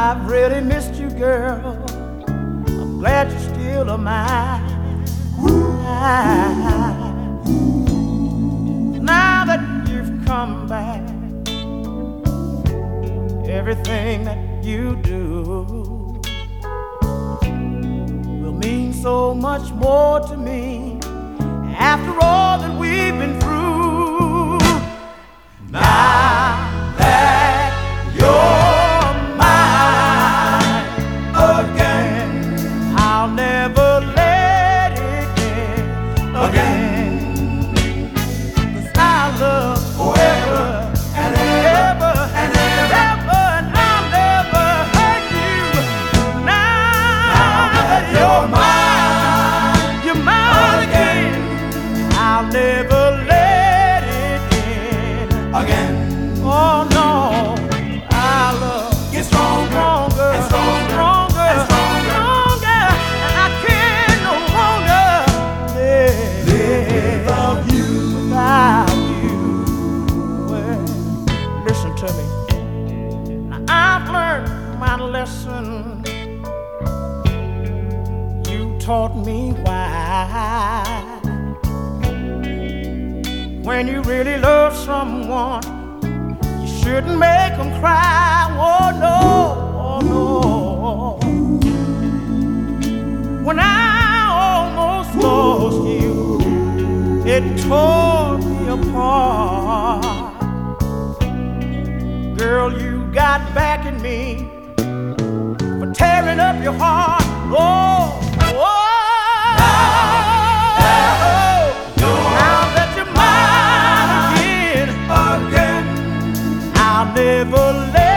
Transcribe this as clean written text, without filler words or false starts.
I've really missed you, girl. I'm glad you're still of mine. Now that you've come back, everything that you do will mean so much more to me after all that we've been through. Now that you're mine again, I'll never let it get again. 'Cause I love forever and ever and ever, and I'll never hurt you. Now that you're mine again, I'll never let it end again. Oh no, our love gets stronger and stronger and stronger, and I can no longer live without you. Well, listen to me. Now, I've learned my lesson. You taught me why. When you really love someone, you shouldn't make them cry. Oh no, oh no. When I almost lost you, it tore me apart. Girl, you got back at me for tearing up your heart. Oh, oh. Now that you're mine again, I'll never let